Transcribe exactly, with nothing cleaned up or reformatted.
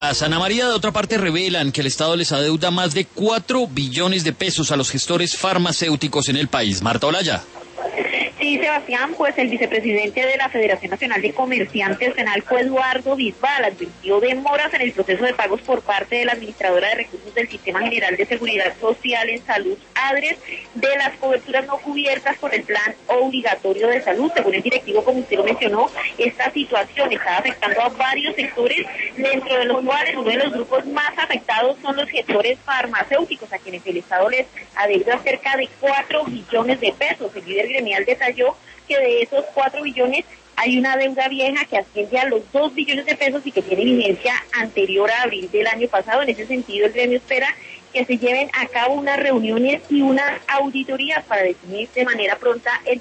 Ana María, de otra parte, revelan que el Estado les adeuda más de cuatro billones de pesos a los gestores farmacéuticos en el país. Marta Olaya. Sí, Sebastián, pues el vicepresidente de la Federación Nacional de Comerciantes, FENALCO, Eduardo Bisbal, advirtió demoras en el proceso de pagos por parte de la administradora de recursos del Sistema General de Seguridad Social en Salud, ADRES, de las coberturas no cubiertas por el plan obligatorio de salud. Según el directivo, como usted lo mencionó, esta situación está afectando a varios sectores, dentro de los cuales uno de los grupos más afectados son los gestores farmacéuticos, a quienes el Estado les adeuda cerca de cuatro billones de pesos. El líder gremial detalló que de esos cuatro billones hay una deuda vieja que asciende a los dos billones de pesos y que tiene vigencia anterior a abril del año pasado. En ese sentido, el gremio espera que se lleven a cabo unas reuniones y unas auditorías para definir de manera pronta el